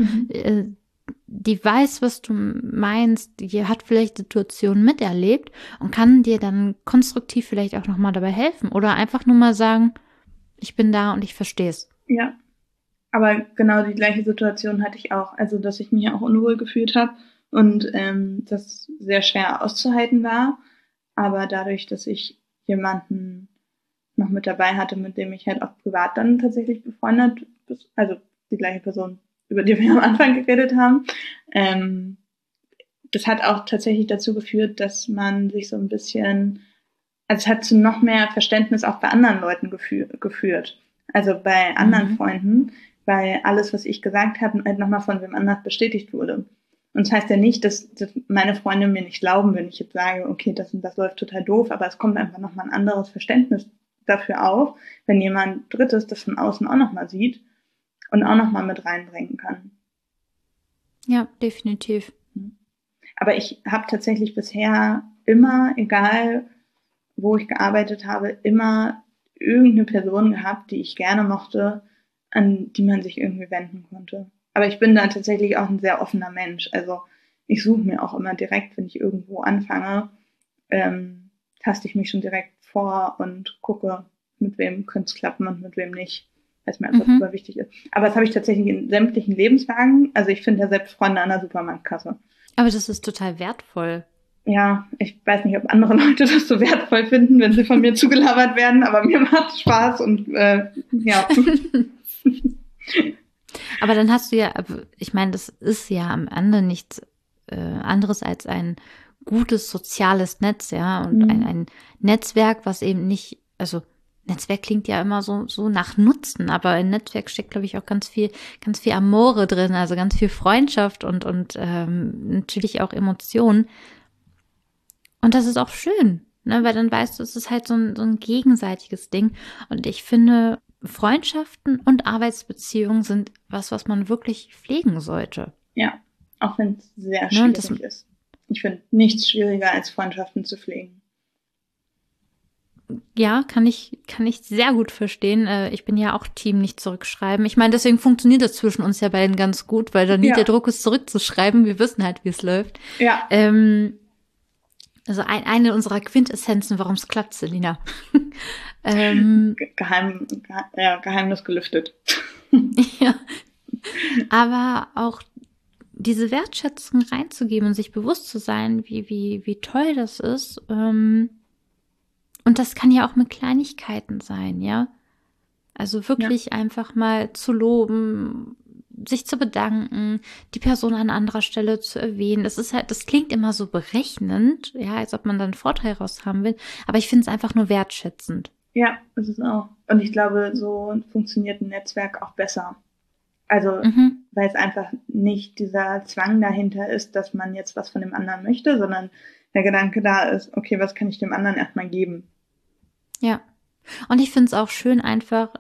Die weiß, was du meinst, die hat vielleicht Situationen miterlebt und kann dir dann konstruktiv vielleicht auch nochmal dabei helfen oder einfach nur mal sagen, ich bin da und ich verstehe es. Ja, Aber genau die gleiche Situation hatte ich auch. Also, dass ich mich auch unwohl gefühlt habe und das sehr schwer auszuhalten war. Aber dadurch, dass ich jemanden noch mit dabei hatte, mit dem ich halt auch privat dann tatsächlich befreundet, also die gleiche Person, über die wir am Anfang geredet haben, das hat auch tatsächlich dazu geführt, dass man sich so ein bisschen, also es hat zu noch mehr Verständnis auch bei anderen Leuten geführt. Also bei anderen Freunden, weil alles, was ich gesagt habe, halt nochmal von wem anders bestätigt wurde. Und das heißt ja nicht, dass meine Freunde mir nicht glauben, wenn ich jetzt sage, okay, das und das läuft total doof, aber es kommt einfach nochmal ein anderes Verständnis dafür auf, wenn jemand Drittes das von außen auch nochmal sieht und auch nochmal mit reinbringen kann. Ja, definitiv. Aber ich habe tatsächlich bisher immer, egal wo ich gearbeitet habe, immer irgendeine Person gehabt, die ich gerne mochte, an die man sich irgendwie wenden konnte. Aber ich bin da tatsächlich auch ein sehr offener Mensch. Also ich suche mir auch immer direkt, wenn ich irgendwo anfange, taste ich mich schon direkt vor und gucke, mit wem könnte es klappen und mit wem nicht, weil es mir einfach super wichtig ist. Aber das habe ich tatsächlich in sämtlichen Lebenslagen. Also ich finde ja selbst Freunde an der Supermarktkasse. Aber das ist total wertvoll. Ja, ich weiß nicht, ob andere Leute das so wertvoll finden, wenn sie von mir zugelabert werden, aber mir macht es Spaß und ja. Aber dann hast du ja, ich meine, das ist ja am Ende nichts anderes als ein gutes soziales Netz, ja, und ein Netzwerk, was eben nicht, also Netzwerk klingt ja immer so nach Nutzen, aber in Netzwerk steckt, glaube ich, auch ganz viel Amore drin, also ganz viel Freundschaft und natürlich auch Emotionen. Und das ist auch schön, ne, weil dann weißt du, es ist halt so ein gegenseitiges Ding. Und ich finde, Freundschaften und Arbeitsbeziehungen sind was man wirklich pflegen sollte. Ja, auch wenn es sehr schwierig ist. Ich finde nichts schwieriger als Freundschaften zu pflegen. Ja, kann ich sehr gut verstehen. Ich bin ja auch Team nicht zurückschreiben. Ich meine, deswegen funktioniert das zwischen uns ja beiden ganz gut, weil da nie der Druck ist, zurückzuschreiben. Wir wissen halt, wie es läuft. Ja. Also eine unserer Quintessenzen, warum es klappt, Selina. Geheimnis gelüftet. Ja. Aber auch diese Wertschätzung reinzugeben und sich bewusst zu sein, wie toll das ist. Und das kann ja auch mit Kleinigkeiten sein, ja. Also wirklich einfach mal zu loben, sich zu bedanken, die Person an anderer Stelle zu erwähnen. Das ist halt, das klingt immer so berechnend, ja, als ob man dann einen Vorteil raus haben will. Aber ich finde es einfach nur wertschätzend. Ja, das ist auch. Und ich glaube, so funktioniert ein Netzwerk auch besser. Also, weil es einfach nicht dieser Zwang dahinter ist, dass man jetzt was von dem anderen möchte, sondern der Gedanke da ist, okay, was kann ich dem anderen erstmal geben? Ja. Und ich finde es auch schön einfach,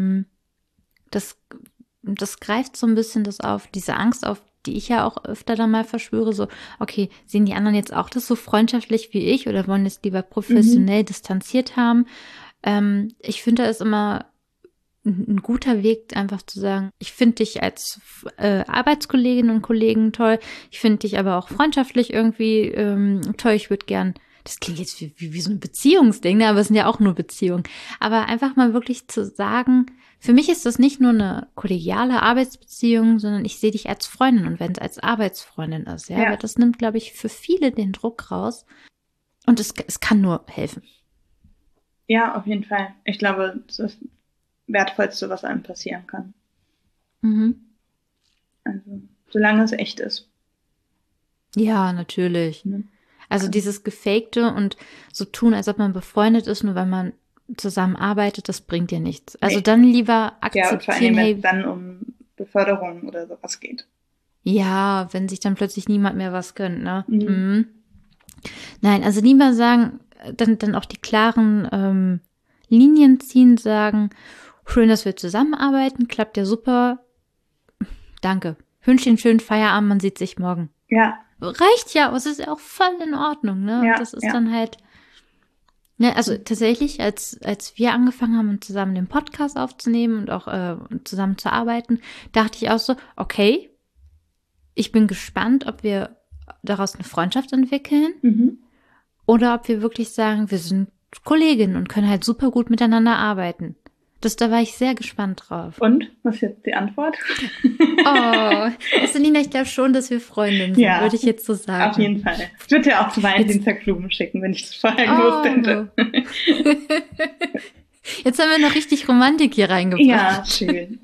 das greift so ein bisschen das auf, diese Angst auf, die ich ja auch öfter dann mal verspüre, so, okay, sehen die anderen jetzt auch das so freundschaftlich wie ich oder wollen es lieber professionell distanziert haben? Ich finde, da ist immer ein guter Weg, einfach zu sagen, ich finde dich als Arbeitskolleginnen und Kollegen toll, ich finde dich aber auch freundschaftlich irgendwie toll, ich würde gern, das klingt jetzt wie so ein Beziehungsding, ne? Aber es sind ja auch nur Beziehungen, aber einfach mal wirklich zu sagen, für mich ist das nicht nur eine kollegiale Arbeitsbeziehung, sondern ich sehe dich als Freundin und wenn es als Arbeitsfreundin ist, ja, weil das nimmt, glaube ich, für viele den Druck raus und es kann nur helfen. Ja, auf jeden Fall. Ich glaube, das ist das Wertvollste, was einem passieren kann. Also, solange es echt ist. Ja, natürlich. Also dieses Gefakte und so tun, als ob man befreundet ist, nur weil man zusammenarbeitet, das bringt dir nichts. Also dann lieber akzeptieren, ja, vor allem, wenn es dann um Beförderung oder sowas geht. Ja, wenn sich dann plötzlich niemand mehr was gönnt, ne? Nein, also lieber sagen, dann auch die klaren Linien ziehen, sagen, schön, dass wir zusammenarbeiten, klappt ja super. Danke. Wünsche dir einen schönen Feierabend, man sieht sich morgen. Ja. Reicht ja, aber es ist ja auch voll in Ordnung, ne? Ja, und das ist dann halt, ne, also tatsächlich, als wir angefangen haben, zusammen den Podcast aufzunehmen und auch zusammen zu arbeiten, dachte ich auch so, okay, ich bin gespannt, ob wir daraus eine Freundschaft entwickeln oder ob wir wirklich sagen, wir sind Kolleginnen und können halt super gut miteinander arbeiten. Da war ich sehr gespannt drauf. Und? Was ist jetzt die Antwort? Oh, Selina, ich glaube schon, dass wir Freundinnen sind, würde ich jetzt so sagen. Auf jeden Fall. Ich würde ja auch zu Valentinstag Blumen schicken, wenn ich das vorher gewusst hätte. Jetzt haben wir noch richtig Romantik hier reingebracht. Ja, schön.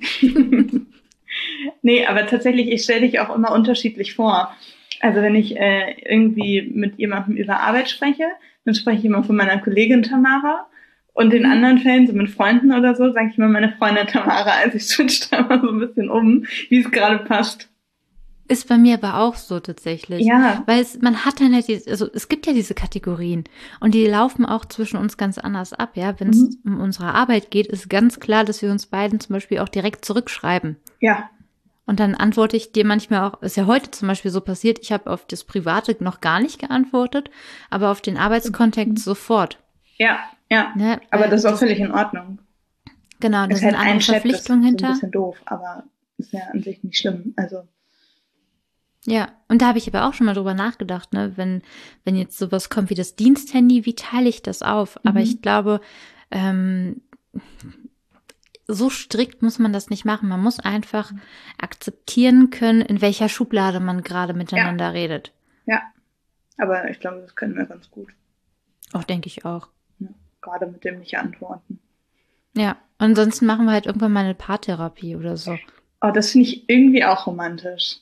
Nee, aber tatsächlich, ich stelle dich auch immer unterschiedlich vor. Also wenn ich irgendwie mit jemandem über Arbeit spreche, dann spreche ich immer von meiner Kollegin Tamara. Und in anderen Fällen, so mit Freunden oder so, sage ich immer meine Freundin Tamara. Also ich switche da immer so ein bisschen um, wie es gerade passt. Ist bei mir aber auch so tatsächlich. Ja. Weil man hat dann halt es gibt ja diese Kategorien und die laufen auch zwischen uns ganz anders ab, ja. Wenn es um unsere Arbeit geht, ist ganz klar, dass wir uns beiden zum Beispiel auch direkt zurückschreiben. Ja. Und dann antworte ich dir manchmal auch, ist ja heute zum Beispiel so passiert, ich habe auf das Private noch gar nicht geantwortet, aber auf den Arbeitskontext sofort. Ja, ja. Ne? Aber das ist auch völlig in Ordnung. Genau, da sind halt andere Verpflichtungen hinter. Das ist ein bisschen doof, aber ist ja an sich nicht schlimm. Also. Ja, und da habe ich aber auch schon mal drüber nachgedacht, ne, wenn jetzt sowas kommt wie das Diensthandy, wie teile ich das auf? Aber ich glaube, so strikt muss man das nicht machen. Man muss einfach akzeptieren können, in welcher Schublade man gerade miteinander redet. Ja, aber ich glaube, das können wir ganz gut. Auch denke ich auch. Ja, gerade mit dem nicht antworten. Ja, ansonsten machen wir halt irgendwann mal eine Paartherapie oder so. Oh, das finde ich irgendwie auch romantisch.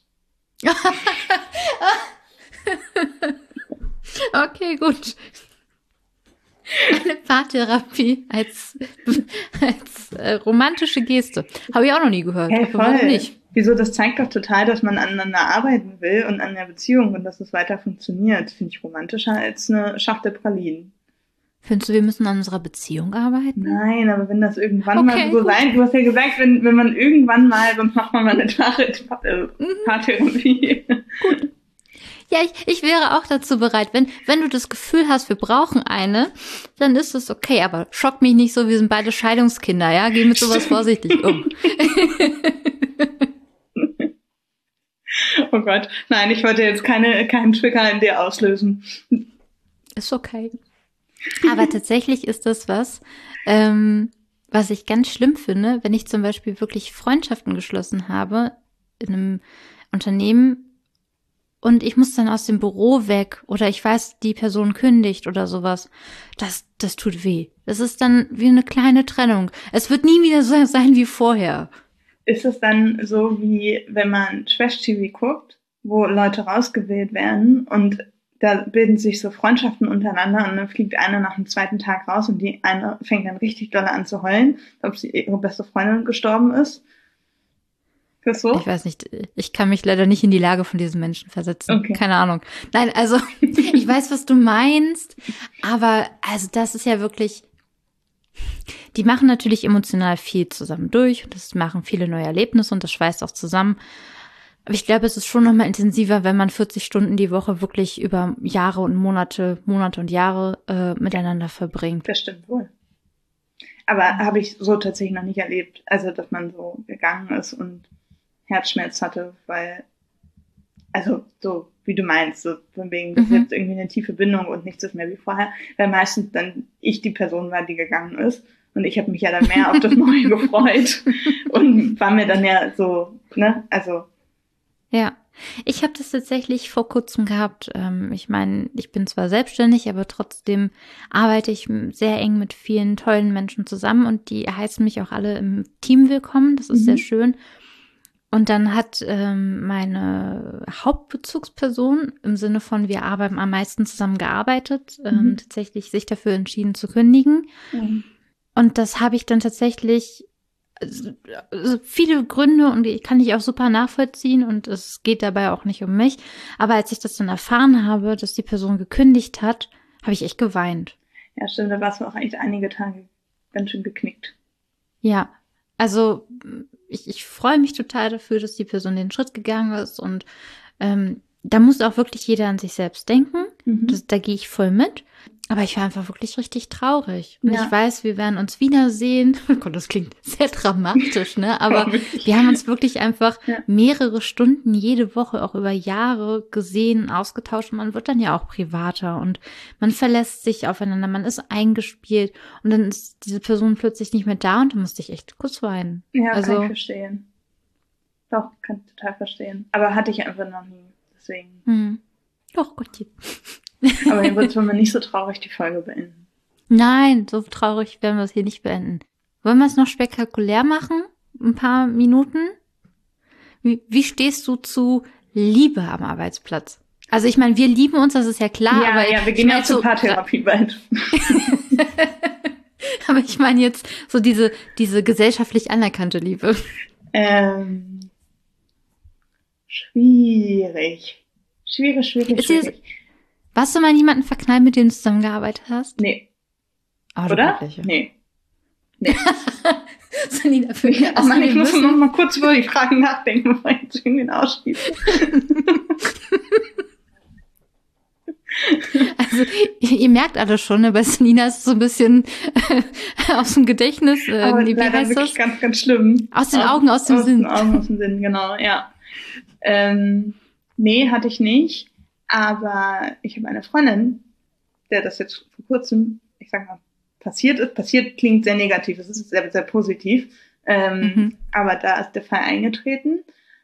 Okay, gut. Eine Paartherapie als romantische Geste. Habe ich auch noch nie gehört. Hey, voll. Warum nicht? Wieso? Das zeigt doch total, dass man aneinander arbeiten will und an der Beziehung und dass es weiter funktioniert. Finde ich romantischer als eine Schachtel Pralinen. Findest du, wir müssen an unserer Beziehung arbeiten? Nein, aber wenn das irgendwann mal so sein, du hast ja gesagt, wenn man irgendwann mal, sonst macht man mal eine Paartherapie. Gut. Ja, ich wäre auch dazu bereit. Wenn du das Gefühl hast, wir brauchen eine, dann ist es okay. Aber schock mich nicht so, wir sind beide Scheidungskinder, ja? Geh mit sowas vorsichtig um. Oh Gott. Nein, ich wollte jetzt keinen Trigger in dir auslösen. Ist okay. Aber tatsächlich ist das was ich ganz schlimm finde, wenn ich zum Beispiel wirklich Freundschaften geschlossen habe in einem Unternehmen und ich muss dann aus dem Büro weg oder ich weiß, die Person kündigt oder sowas. Das tut weh. Das ist dann wie eine kleine Trennung. Es wird nie wieder so sein wie vorher. Ist es dann so, wie wenn man Trash-TV guckt, wo Leute rausgewählt werden und da bilden sich so Freundschaften untereinander und dann fliegt eine nach dem zweiten Tag raus und die eine fängt dann richtig doll an zu heulen, ob sie ihre beste Freundin gestorben ist? Ist das so? Ich weiß nicht, ich kann mich leider nicht in die Lage von diesen Menschen versetzen. Okay. Keine Ahnung. Nein, also ich weiß, was du meinst, aber also das ist ja wirklich, die machen natürlich emotional viel zusammen durch und das machen viele neue Erlebnisse und das schweißt auch zusammen. Aber ich glaube, es ist schon noch mal intensiver, wenn man 40 Stunden die Woche wirklich über Jahre und Monate und Jahre miteinander verbringt. Das stimmt wohl. Aber habe ich so tatsächlich noch nicht erlebt. Also, dass man so gegangen ist und Herzschmerz hatte, weil, also so wie du meinst, so von wegen, das ist jetzt irgendwie eine tiefe Bindung und nichts ist mehr wie vorher, weil meistens dann ich die Person war, die gegangen ist. Und ich habe mich ja dann mehr auf das Neue gefreut und war mir dann ja so, ne, also. Ja, ich habe das tatsächlich vor kurzem gehabt. Ich meine, ich bin zwar selbstständig, aber trotzdem arbeite ich sehr eng mit vielen tollen Menschen zusammen und die heißen mich auch alle im Team willkommen. Das ist sehr schön. Und dann hat meine Hauptbezugsperson im Sinne von wir haben am meisten zusammen gearbeitet, tatsächlich sich dafür entschieden zu kündigen. Und das habe ich dann tatsächlich also viele Gründe und die kann ich auch super nachvollziehen und es geht dabei auch nicht um mich. Aber als ich das dann erfahren habe, dass die Person gekündigt hat, habe ich echt geweint. Ja, stimmt, da warst du auch echt einige Tage ganz schön geknickt. Ja, also ich freue mich total dafür, dass die Person den Schritt gegangen ist und da muss auch wirklich jeder an sich selbst denken. Da gehe ich voll mit. Aber ich war einfach wirklich richtig traurig. Und Ja. ich weiß, wir werden uns wiedersehen. Oh Gott, das klingt sehr dramatisch, ne? Aber wir haben uns wirklich einfach mehrere Stunden jede Woche, auch über Jahre gesehen, ausgetauscht. Und man wird dann ja auch privater und man verlässt sich aufeinander, man ist eingespielt. Und dann ist diese Person plötzlich nicht mehr da und da musste ich echt kurz weinen. Ja, Also, kann ich verstehen. Doch, kann ich total verstehen. Aber hatte ich einfach noch nie. Deswegen. Doch, Gottchen. Aber hier wird es mal nicht so traurig die Folge beenden. Nein, so traurig werden wir es hier nicht beenden. Wollen wir es noch spektakulär machen? Ein paar Minuten? Wie stehst du zu Liebe am Arbeitsplatz? Also ich meine, wir lieben uns, das ist ja klar. Aber wir gehen ja zur Paartherapie bald. Aber ich meine jetzt so diese gesellschaftlich anerkannte Liebe. Schwierig. Warst du mal jemanden verknallt, mit dem du zusammengearbeitet hast? Nee. Oh, oder? Wirklich, ja. Nee. Selina, ich muss noch mal kurz über die Fragen nachdenken, bevor ich jetzt irgendwen ausschließe. Also, ihr merkt alle schon, ne, bei Selina ist es so ein bisschen aus dem Gedächtnis. Aber wie leider heißt wirklich das? ganz, ganz schlimm. Aus den Augen, aus dem Sinn. Aus den Augen, aus dem Sinn, genau, ja. Nee, hatte ich nicht. Aber ich habe eine Freundin, der das jetzt vor kurzem, ich sag mal, passiert ist. Passiert klingt sehr negativ, es ist sehr, sehr positiv. Aber da ist der Fall eingetreten.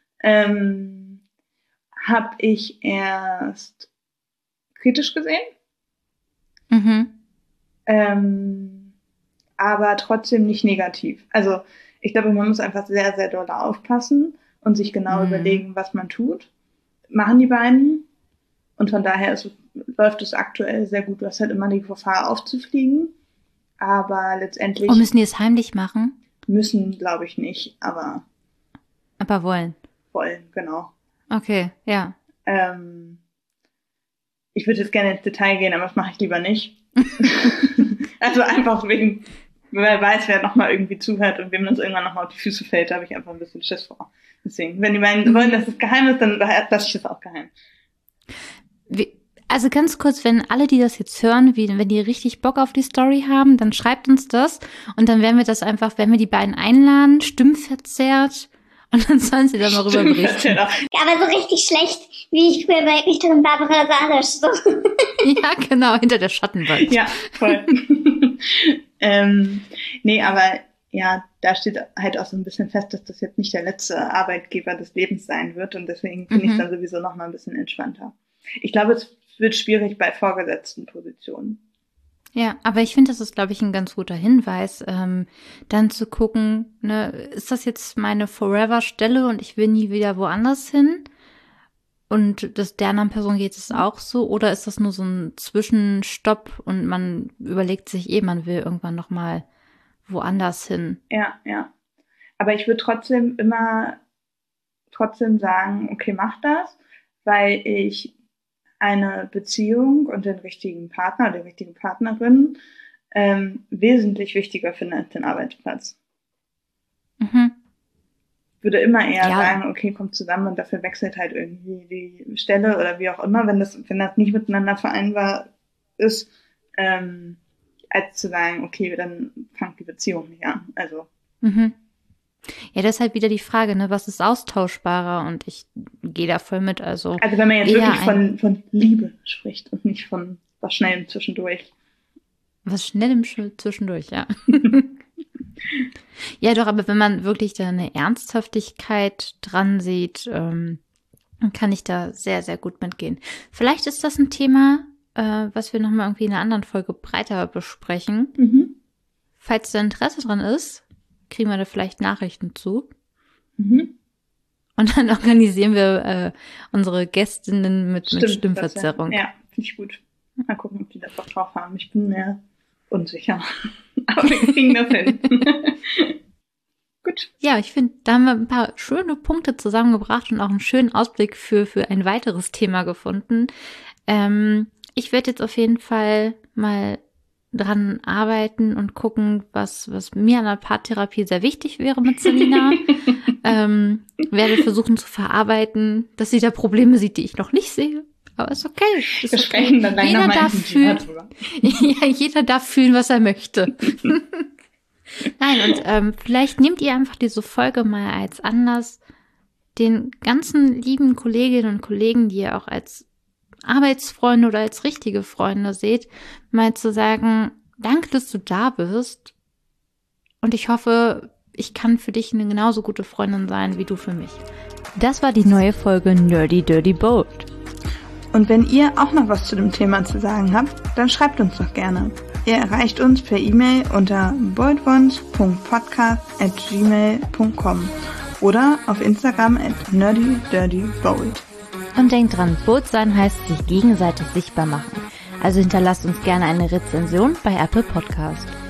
Habe ich erst kritisch gesehen. Aber trotzdem nicht negativ. Also ich glaube, man muss einfach sehr, sehr doll aufpassen und sich genau überlegen, was man tut. Machen die beiden. Und von daher läuft es aktuell sehr gut. Du hast halt immer die Gefahr aufzufliegen. Aber letztendlich... Und müssen die es heimlich machen? Müssen, glaube ich, nicht. Aber wollen. Wollen, genau. Okay, ja. Ich würde jetzt gerne ins Detail gehen, aber das mache ich lieber nicht. Also einfach wegen... Wer weiß, wer nochmal irgendwie zuhört und wem das irgendwann nochmal auf die Füße fällt, da habe ich einfach ein bisschen Schiss vor. Deswegen, wenn die beiden wollen, dass es geheim ist, dann lasse ich es auch geheim. Also ganz kurz, wenn alle, die das jetzt hören, wenn die richtig Bock auf die Story haben, dann schreibt uns das und dann werden wir das einfach, wenn wir die beiden einladen, stimmverzerrt und dann sollen sie da mal rüber berichten. Ja, aber so richtig schlecht, wie ich früher bei Richterin Barbara Salisch. So. Ja, genau, hinter der Schattenwand. Ja, voll. Nee, aber ja, da steht halt auch so ein bisschen fest, dass das jetzt nicht der letzte Arbeitgeber des Lebens sein wird und deswegen finde ich es dann sowieso noch mal ein bisschen entspannter. Ich glaube, es wird schwierig bei vorgesetzten Positionen. Ja, aber ich finde, das ist, glaube ich, ein ganz guter Hinweis, dann zu gucken, ne, ist das jetzt meine Forever-Stelle und ich will nie wieder woanders hin? Und der anderen Person geht es auch so? Oder ist das nur so ein Zwischenstopp und man überlegt sich man will irgendwann noch mal woanders hin? Ja. Aber ich würde trotzdem sagen, okay, mach das, weil ich eine Beziehung und den richtigen Partner oder die richtige Partnerin wesentlich wichtiger finde als den Arbeitsplatz. Würde immer eher sagen, okay, kommt zusammen und dafür wechselt halt irgendwie die Stelle oder wie auch immer, wenn das nicht miteinander vereinbar ist, als zu sagen, okay, dann fangt die Beziehung nicht an. Also. Ja, das ist halt wieder die Frage, ne, was ist austauschbarer und ich gehe da voll mit, also wenn man jetzt wirklich von Liebe spricht und nicht von was Schnellem zwischendurch. Was Schnellem zwischendurch, ja. Ja, doch, aber wenn man wirklich da eine Ernsthaftigkeit dran sieht, kann ich da sehr, sehr gut mitgehen. Vielleicht ist das ein Thema, was wir nochmal irgendwie in einer anderen Folge breiter besprechen. Falls da Interesse dran ist, kriegen wir da vielleicht Nachrichten zu. Und dann organisieren wir unsere Gästinnen mit Stimmverzerrung. Ja, finde ich gut. Mal gucken, ob die das auch drauf haben. Ich bin mir unsicher. Aber wir kriegen das hin. Gut. Ja, ich finde, da haben wir ein paar schöne Punkte zusammengebracht und auch einen schönen Ausblick für ein weiteres Thema gefunden. Ich werde jetzt auf jeden Fall mal dran arbeiten und gucken, was mir an der Paartherapie sehr wichtig wäre mit Selina. Werde versuchen zu verarbeiten, dass sie da Probleme sieht, die ich noch nicht sehe. Aber ist okay. Wir sprechen dann gleich nochmal drüber. Ja, jeder darf fühlen, was er möchte. Nein, und vielleicht nehmt ihr einfach diese Folge mal als Anlass, den ganzen lieben Kolleginnen und Kollegen, die ihr auch als Arbeitsfreunde oder als richtige Freunde seht, mal zu sagen, danke, dass du da bist. Und ich hoffe, ich kann für dich eine genauso gute Freundin sein, wie du für mich. Das war die neue Folge Nerdy Dirty Bold. Und wenn ihr auch noch was zu dem Thema zu sagen habt, dann schreibt uns doch gerne. Ihr erreicht uns per E-Mail unter boldwons.podcast@gmail.com oder auf Instagram @nerdydirtybold. Und denkt dran, Bold sein heißt sich gegenseitig sichtbar machen. Also hinterlasst uns gerne eine Rezension bei Apple Podcast.